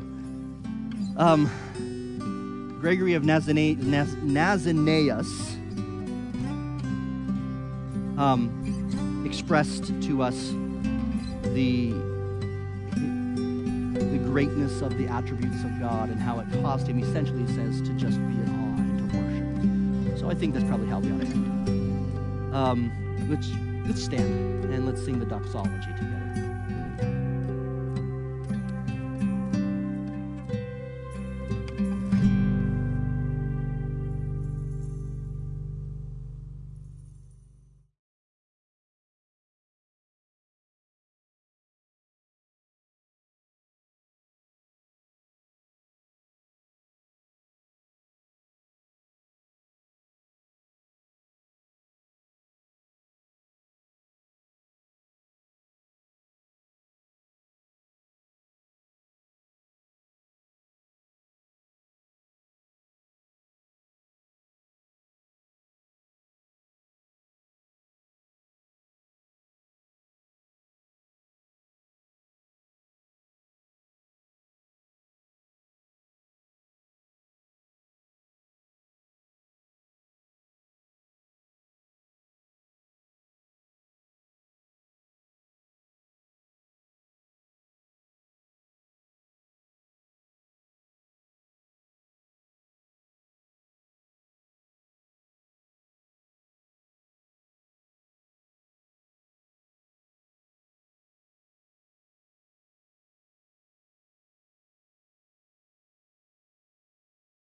Gregory of Nazianzus expressed to us the greatness of the attributes of God and how it caused him, essentially, he says, to just be in awe and to worship. So I think that's probably how we ought to end. Let's stand and let's sing the doxology together.